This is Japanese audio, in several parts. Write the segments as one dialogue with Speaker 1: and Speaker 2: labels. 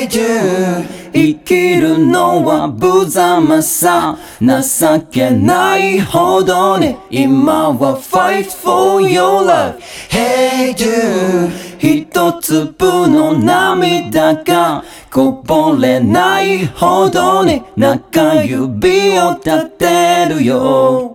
Speaker 1: Dude 生きるのは無様さ情けないほどに今は Fight for your love Hey dude 一粒の涙がこぼれないほどに中指を立てるよ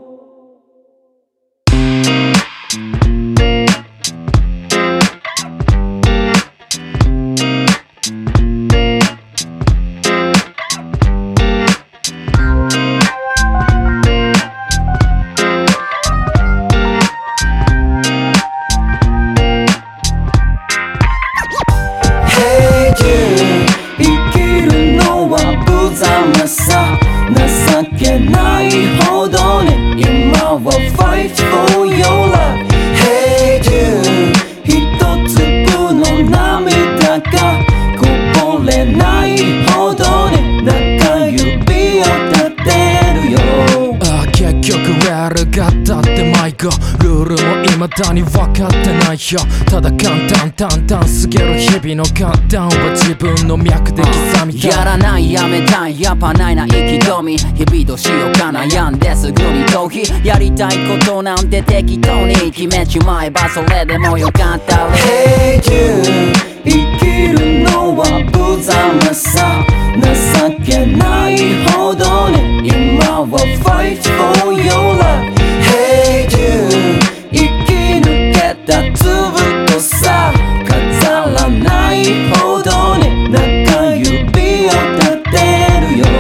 Speaker 1: 情けないほどに今は Fight for your love Hey dude 一粒の涙がこぼれないほどに中指を立てるよ
Speaker 2: 結局レールが立ってマイクルールも未だに分かってないよただ簡単淡々すぎる日々の簡単は自分の脈で刻みたい
Speaker 3: やらないやめたいやっぱないな意気込み日々どうしようか悩んですぐに逃避やりたいことなんて適当に決めちまえばそれでもよかったり
Speaker 1: Hey dude 生きるのは無様さ情けないほどに今は Fight for your love Hey dude 生き抜けた粒とさ飾らないほどに中指を立てるよ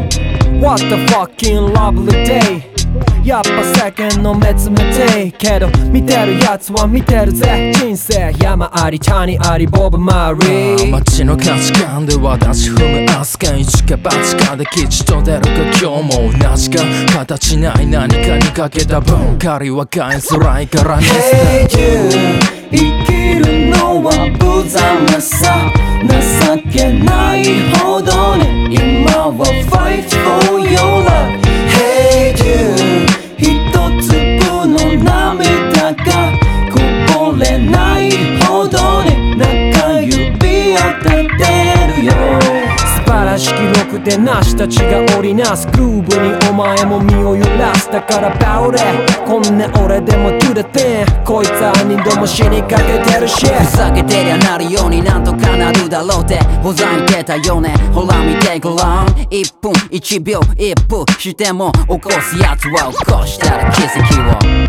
Speaker 4: What the fucking lovely dayやっぱ世間の目つめてけど見てるやつは見てるぜ人生山あり谷ありボブ・マリー
Speaker 2: 街の価値観で私踏むアスカ一か八かで吉と出るか今日も同じか形ない何かにかけた分借りは買いづらいからに
Speaker 1: Hey dude 生きるのは無様さ情けないほどに今は Fight for your love Hey dude 一粒の涙がこぼれないほどに中指を立てるよ
Speaker 4: 素晴らしき録でなしたちが織りなすグルーブにお前も身を揺らすだからバウレこんな俺でも Do the thing こいつは何度も死にかけてるし
Speaker 3: ふざけてりゃなるようになんとかなるだろうってほざいてたよねほら見てごらん1分1秒1分しても起こすやつは起こしたら奇跡を